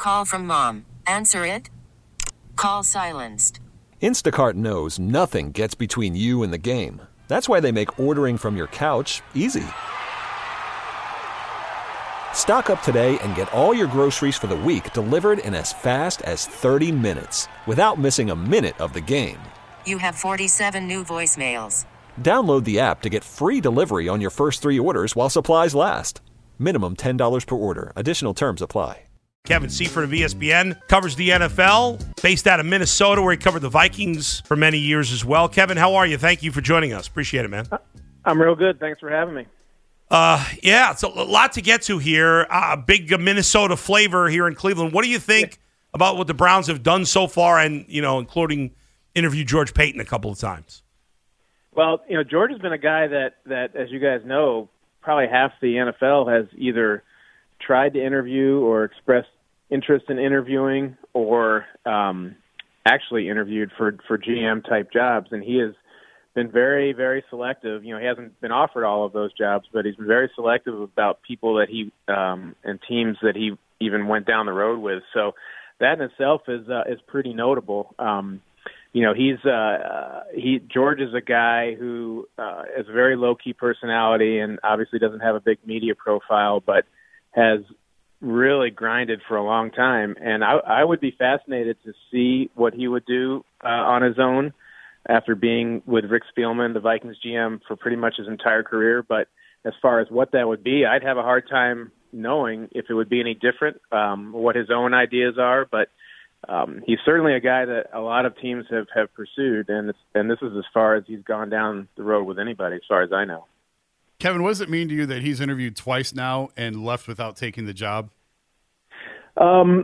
Call from mom. Answer it. Call silenced. Instacart knows nothing gets between you and the game. That's why they make ordering from your couch easy. Stock up today and get all your groceries for the week delivered in as fast as 30 minutes without missing a minute of the game. You have 47 new voicemails. Download the app to get free delivery on your first 3 orders while supplies last. Minimum $10 per order. Additional terms apply. Kevin Seifert of ESPN covers the NFL, based out of Minnesota, where he covered the Vikings for many years as well. Kevin, how are you? Thank you for joining us. Appreciate it, man. I'm real good. Thanks for having me. Yeah, it's a lot to get to here. Big Minnesota flavor here in Cleveland. What do you think about what the Browns have done so far, and including interview George Payton a couple of times? Well, George has been a guy that, as you guys know, probably half the NFL has either tried to interview or expressed interest in interviewing or actually interviewed for GM-type jobs, and he has been very, very selective. He hasn't been offered all of those jobs, but he's been very selective about people that he and teams that he even went down the road with. So that in itself is pretty notable. George is a guy who has a very low-key personality and obviously doesn't have a big media profile, but has really grinded for a long time. And I would be fascinated to see what he would do on his own after being with Rick Spielman, the Vikings GM, for pretty much his entire career. But as far as what that would be, I'd have a hard time knowing if it would be any different, what his own ideas are. But he's certainly a guy that a lot of teams have pursued, and this is as far as he's gone down the road with anybody, as far as I know. Kevin, what does it mean to you that he's interviewed twice now and left without taking the job? I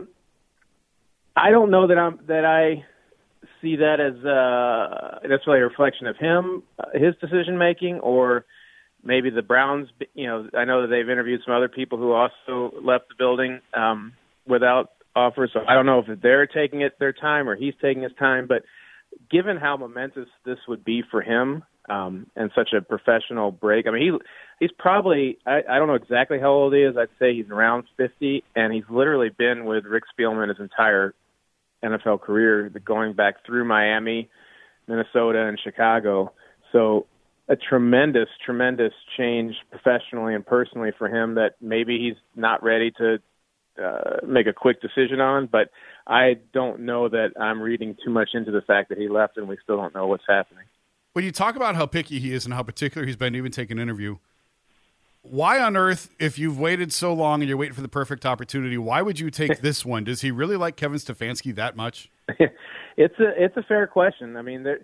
don't know that I see that as necessarily a reflection of him, his decision making, or maybe the Browns. I know that they've interviewed some other people who also left the building without offers. So I don't know if they're taking their time or he's taking his time. But given how momentous this would be for him and such a professional break, I mean, he's probably I don't know exactly how old he is. I'd say he's around 50, and he's literally been with Rick Spielman his entire NFL career, going back through Miami, Minnesota, and Chicago. So a tremendous, tremendous change professionally and personally for him that maybe he's not ready to make a quick decision on. But I don't know that I'm reading too much into the fact that he left and we still don't know what's happening. When you talk about how picky he is and how particular he's been to even take an interview, why on earth, if you've waited so long and you're waiting for the perfect opportunity, why would you take this one? Does he really like Kevin Stefanski that much? It's a fair question. I mean,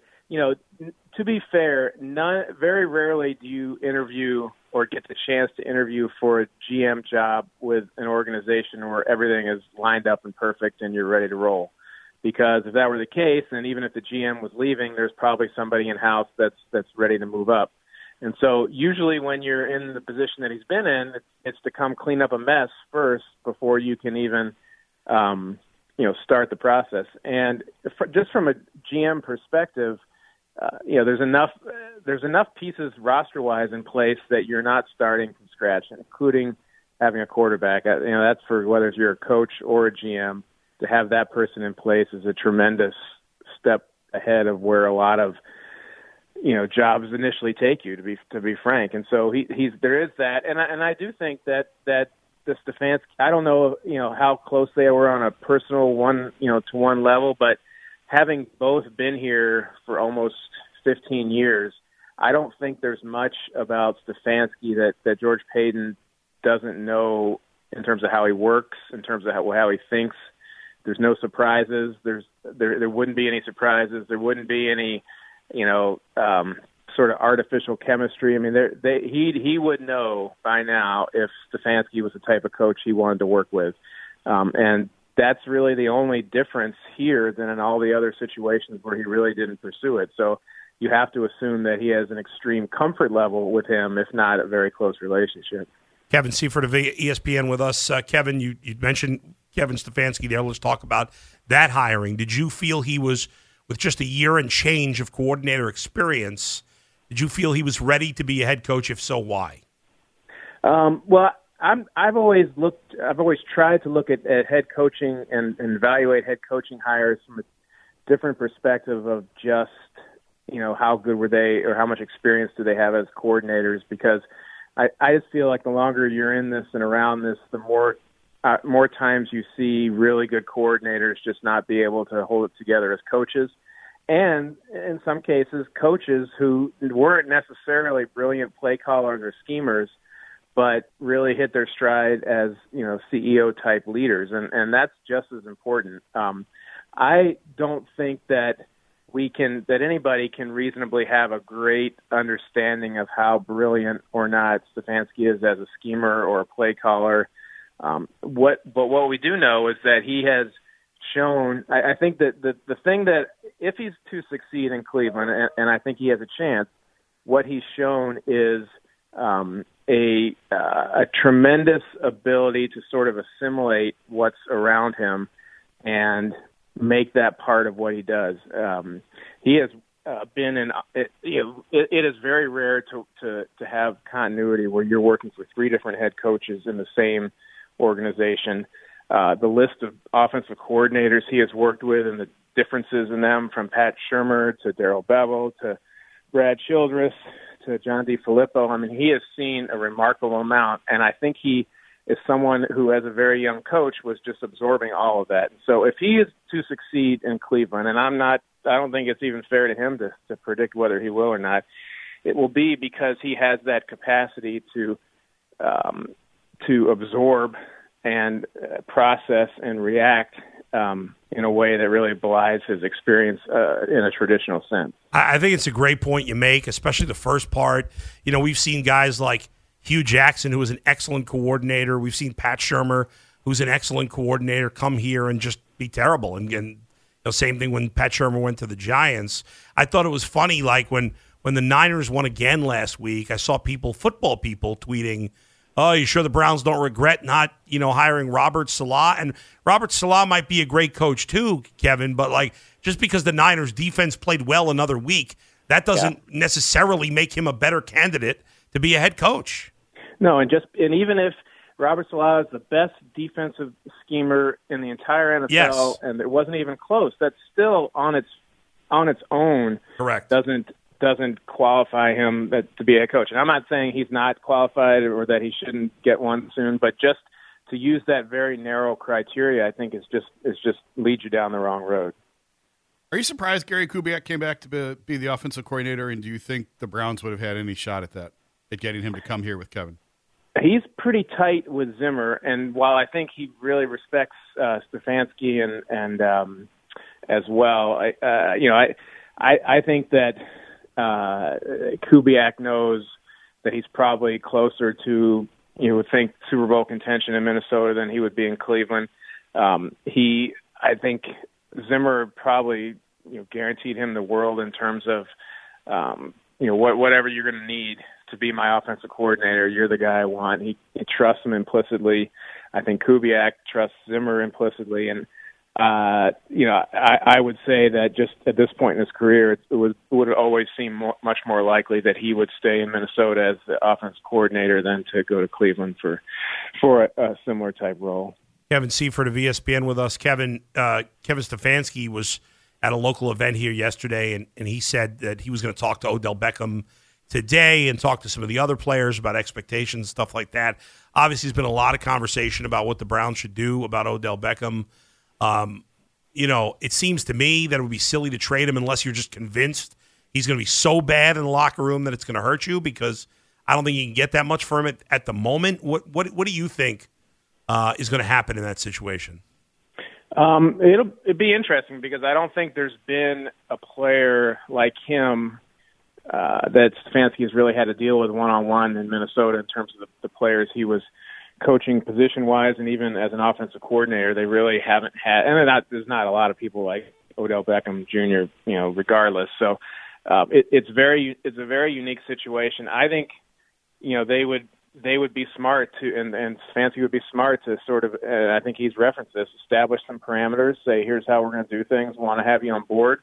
to be fair, very rarely do you interview or get the chance to interview for a GM job with an organization where everything is lined up and perfect and you're ready to roll. Because if that were the case, then even if the GM was leaving, there's probably somebody in-house that's ready to move up. And so usually when you're in the position that he's been in, it's to come clean up a mess first before you can even, start the process. And just from a GM perspective, there's enough pieces roster-wise in place that you're not starting from scratch, including having a quarterback. That's for whether you're a coach or a GM. To have that person in place is a tremendous step ahead of where a lot of jobs initially take you, to be frank. And so there is that, and I do think that the Stefanski, I don't know how close they were on a personal one-to-one level, but having both been here for almost 15 years, I don't think there's much about Stefanski that George Payton doesn't know in terms of how he works, in terms of how he thinks. There's no surprises. There wouldn't be any surprises. There wouldn't be any sort of artificial chemistry. I mean, he would know by now if Stefanski was the type of coach he wanted to work with. And that's really the only difference here than in all the other situations where he really didn't pursue it. So you have to assume that he has an extreme comfort level with him, if not a very close relationship. Kevin Seifert of ESPN with us. Kevin, you mentioned Kevin Stefanski there. Let's talk about that hiring. Did you feel he was, with just a year and change of coordinator experience, did you feel he was ready to be a head coach? If so, why? Well, I've always tried to look at head coaching and evaluate head coaching hires from a different perspective of just, how good were they or how much experience do they have as coordinators, because I just feel like the longer you're in this and around this, the more times you see really good coordinators just not be able to hold it together as coaches. And in some cases, coaches who weren't necessarily brilliant play callers or schemers, but really hit their stride as, CEO type leaders. And that's just as important. I don't think that anybody can reasonably have a great understanding of how brilliant or not Stefanski is as a schemer or a play caller. But what we do know is that he has shown, I think that the thing that if he's to succeed in Cleveland, and I think he has a chance, what he's shown is a tremendous ability to sort of assimilate what's around him and make that part of what he does. He has been in. It is very rare to have continuity where you're working for three different head coaches in the same organization. The list of offensive coordinators he has worked with and the differences in them, from Pat Shurmur to Darrell Bevell to Brad Childress to John DeFilippo. I mean, he has seen a remarkable amount, and I think he is someone who, as a very young coach, was just absorbing all of that. So if he is to succeed in Cleveland, and I don't think it's even fair to him to predict whether he will or not, it will be because he has that capacity to absorb and process and react in a way that really belies his experience in a traditional sense. I think it's a great point you make, especially the first part. We've seen guys like Hugh Jackson, who was an excellent coordinator. We've seen Pat Shurmur, who's an excellent coordinator, come here and just be terrible. And same thing when Pat Shurmur went to the Giants. I thought it was funny, like when the Niners won again last week, I saw football people tweeting, "Oh, you sure the Browns don't regret not, hiring Robert Saleh?" And Robert Saleh might be a great coach too, Kevin, but just because the Niners defense played well another week, that doesn't necessarily make him a better candidate to be a head coach. No, and even if Robert Saleh is the best defensive schemer in the entire NFL, and it wasn't even close, that's still on its own. Correct. Doesn't qualify him to be a head coach. And I'm not saying he's not qualified or that he shouldn't get one soon, but just to use that very narrow criteria, I think is just leads you down the wrong road. Are you surprised Gary Kubiak came back to be the offensive coordinator, and do you think the Browns would have had any shot at getting him to come here with Kevin? He's pretty tight with Zimmer, and while I think he really respects Stefanski and as well, I think that Kubiak knows that he's probably closer to, you would think, Super Bowl contention in Minnesota than he would be in Cleveland. I think Zimmer probably, guaranteed him the world in terms of, whatever you're going to need to be my offensive coordinator, you're the guy I want. He trusts him implicitly. I think Kubiak trusts Zimmer implicitly, and I would say that just at this point in his career, it would always seem much more likely that he would stay in Minnesota as the offensive coordinator than to go to Cleveland for a similar type role. Kevin Seifert of ESPN with us. Kevin Stefanski was at a local event here yesterday, and he said that he was going to talk to Odell Beckham today and talk to some of the other players about expectations, stuff like that. Obviously, there's been a lot of conversation about what the Browns should do about Odell Beckham. It seems to me that it would be silly to trade him unless you're just convinced he's going to be so bad in the locker room that it's going to hurt you, because I don't think you can get that much for him at the moment. What do you think is going to happen in that situation? It'd be interesting, because I don't think there's been a player like him that Stefanski has really had to deal with one-on-one in Minnesota in terms of the players he was coaching position-wise, and even as an offensive coordinator, they really haven't had. And there's not a lot of people like Odell Beckham Jr. Regardless. So it's a very unique situation. I think they would be smart to, and Stefanski would be smart to sort of. I think he's referenced this: establish some parameters. Say, here's how we're going to do things. We want to have you on board.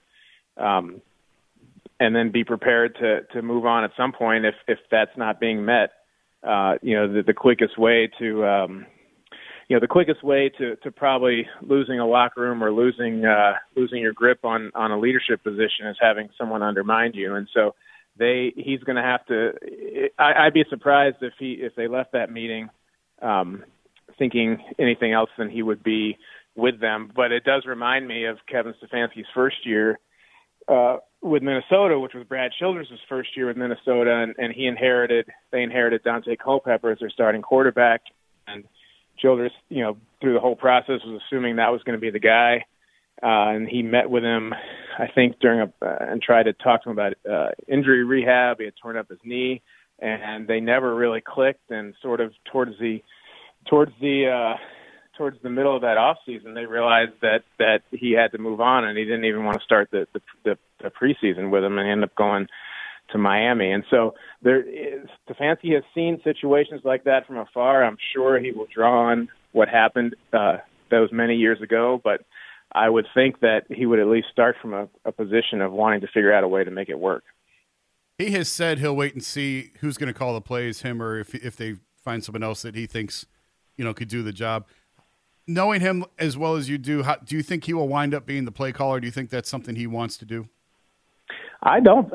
And then be prepared to move on at some point if that's not being met. the quickest way to the quickest way to probably losing a locker room or losing your grip on a leadership position is having someone undermine you. And so he's going to have to. I'd be surprised if they left that meeting thinking anything else than he would be with them. But it does remind me of Kevin Stefanski's first year with Minnesota, which was Brad Childress' first year with Minnesota, and they inherited Dante Culpepper as their starting quarterback, and Childress, through the whole process was assuming that was going to be the guy, and he met with him, I think, and tried to talk to him about injury rehab. He had torn up his knee, and they never really clicked. And sort of towards the middle of that off season, they realized that he had to move on, and he didn't even want to start the preseason with him, and he ended up going to Miami. And so Stefanski has seen situations like that from afar. I'm sure he will draw on what happened those many years ago, but I would think that he would at least start from a position of wanting to figure out a way to make it work. He has said he'll wait and see who's going to call the plays, him or if they find someone else that he thinks could do the job. Knowing him as well as you do, do you think he will wind up being the play caller? Do you think that's something he wants to do? I don't.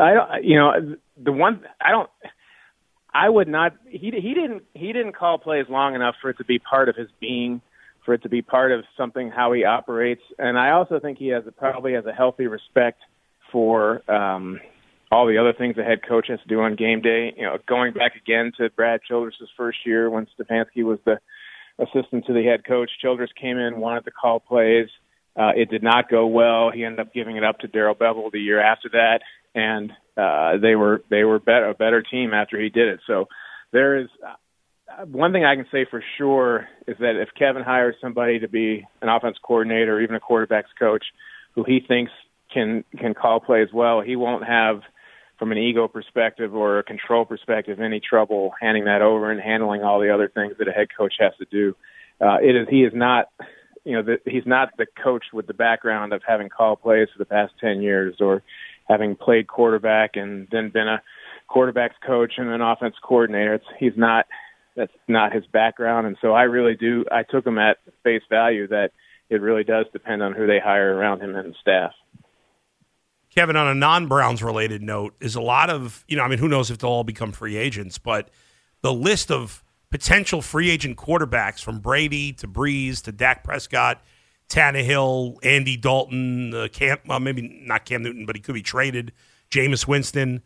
I would not. He didn't call plays long enough for it to be part of his being, for it to be part of something how he operates. And I also think he probably has a healthy respect for all the other things the head coach has to do on game day. Going back again to Brad Childress' first year when Stefanski was the assistant to the head coach, Childress came in, wanted to call plays. It did not go well. He ended up giving it up to Darrell Bevell the year after that, and they were a better team after he did it. So there is one thing I can say for sure is that if Kevin hires somebody to be an offense coordinator or even a quarterback's coach who he thinks can call plays well, he won't have, from an ego perspective or a control perspective, any trouble handing that over and handling all the other things that a head coach has to do. He is not. He's not the coach with the background of having called plays for the past 10 years or having played quarterback and then been a quarterback's coach and an offense coordinator. That's not his background. And so I took him at face value that it really does depend on who they hire around him and the staff. Kevin, on a non-Browns related note, is a lot of, who knows if they'll all become free agents, but the list of potential free agent quarterbacks from Brady to Breeze to Dak Prescott, Tannehill, Andy Dalton, maybe not Cam Newton, but he could be traded, Jameis Winston.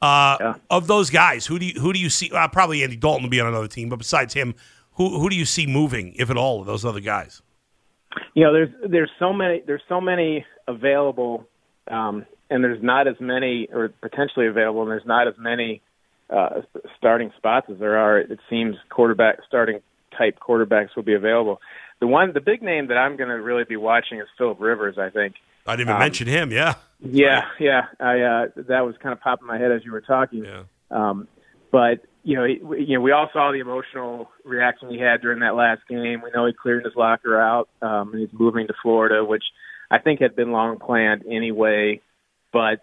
Of those guys, who do you see? Probably Andy Dalton will be on another team, but besides him, who do you see moving, if at all, of those other guys? There's so many available, and there's not as many, or potentially available, and there's not as many starting spots as there are. It seems starting type quarterbacks will be available. The big name that I'm going to really be watching is Phillip Rivers, I think. I didn't even mention him. Yeah. Yeah. That was kind of popping my head as you were talking. Yeah. But we all saw the emotional reaction he had during that last game. We know he cleared his locker out, and he's moving to Florida, which I think had been long planned anyway. But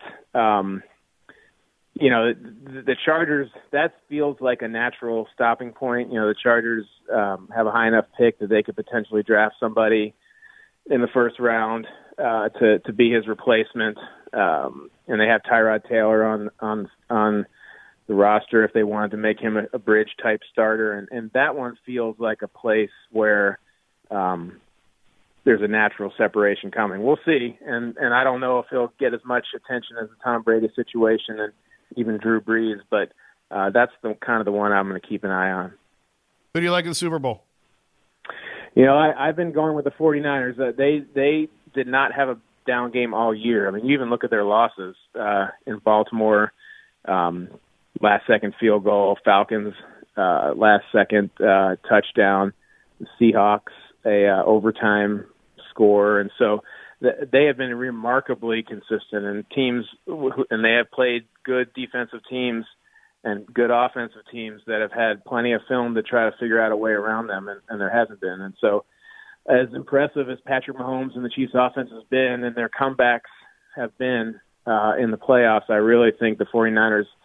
the Chargers, that feels like a natural stopping point. The Chargers have a high enough pick that they could potentially draft somebody in the first round to be his replacement. And they have Tyrod Taylor on the roster if they wanted to make him a bridge type starter. And that one feels like a place where there's a natural separation coming. We'll see. And I don't know if he'll get as much attention as the Tom Brady situation and even Drew Brees, but that's the one I'm going to keep an eye on. Who do you like in the Super Bowl? I've been going with the 49ers. They did not have a down game all year. I mean, you even look at their losses in Baltimore, last-second field goal, Falcons, last-second touchdown, the Seahawks, a overtime score. And so they have been remarkably consistent, and they have played good defensive teams and good offensive teams that have had plenty of film to try to figure out a way around them, and there hasn't been. And so as impressive as Patrick Mahomes and the Chiefs offense has been and their comebacks have been in the playoffs, I really think the 49ers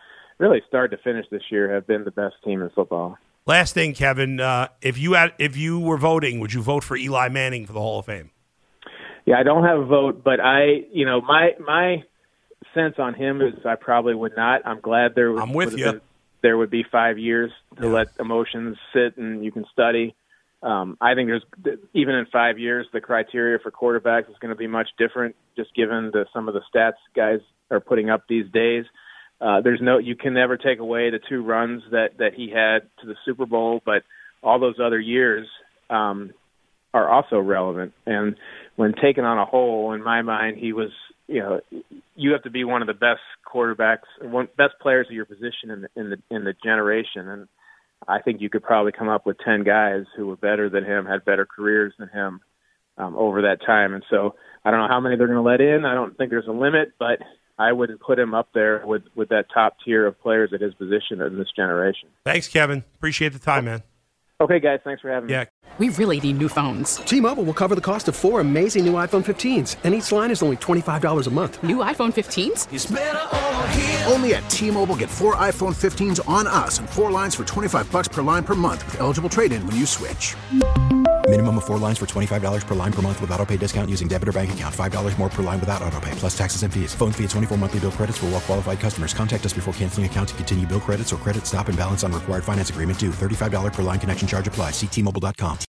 really start to finish this year, have been the best team in football. Last thing, Kevin, if you were voting, would you vote for Eli Manning for the Hall of Fame? Yeah, I don't have a vote, but my sense on him is I probably would not. I'm glad there would be 5 years to let emotions sit and you can study. I think even in 5 years, the criteria for quarterbacks is going to be much different, just given some of the stats guys are putting up these days. You can never take away the 2 runs that he had to the Super Bowl, but all those other years are also relevant. And when taken on a whole, in my mind, he was, you have to be one of the best quarterbacks, best players of your position in the generation. And I think you could probably come up with 10 guys who were better than him, had better careers than him over that time. And so I don't know how many they're going to let in. I don't think there's a limit, but I would put him up there with that top tier of players at his position in this generation. Thanks, Kevin. Appreciate the time, man. Okay, guys. Thanks for having me. We really need new phones. T-Mobile will cover the cost of 4 amazing new iPhone 15s, and each line is only $25 a month. New iPhone 15s? It's better over here. Only at T-Mobile, get 4 iPhone 15s on us and 4 lines for $25 per line per month with eligible trade-in when you switch. Minimum of 4 lines for $25 per line per month with autopay discount using debit or bank account. $5 more per line without autopay, plus taxes and fees. Phone fee at 24 monthly bill credits for well-qualified customers. Contact us before canceling account to continue bill credits or credit stop and balance on required finance agreement due. $35 per line connection charge applies. See T-Mobile.com.